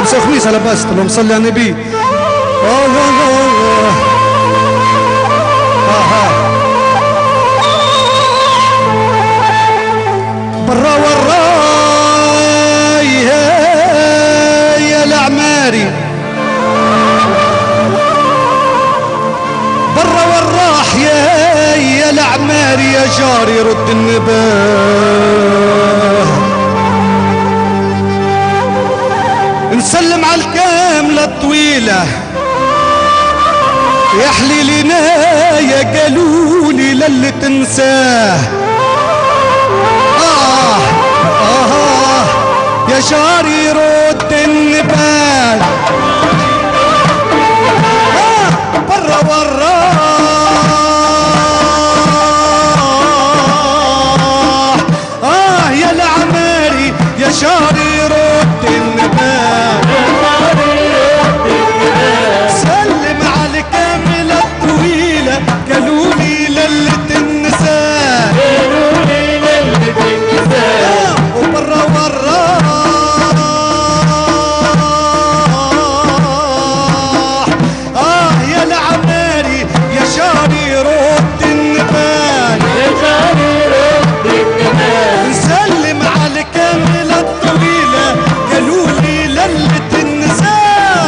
لابسه خميس على باس اللهم صل على النبي. برا وراي يا العماري، برا والراح يا العماري، يا جاري رد النباه. نسلم على الكاملة الطويلة يا حليلنا يا قالولي للي تنساه. يا جاري رد النبال برا وراح يا العماري، يا جاري رد النبال. سلم على الكاملة الطويلة قالولي للي تنساه، وبرا وراح يا العماري، يا جاري رد النبال. نسلم على الكاملة الطويلة قالولي للي تنساه،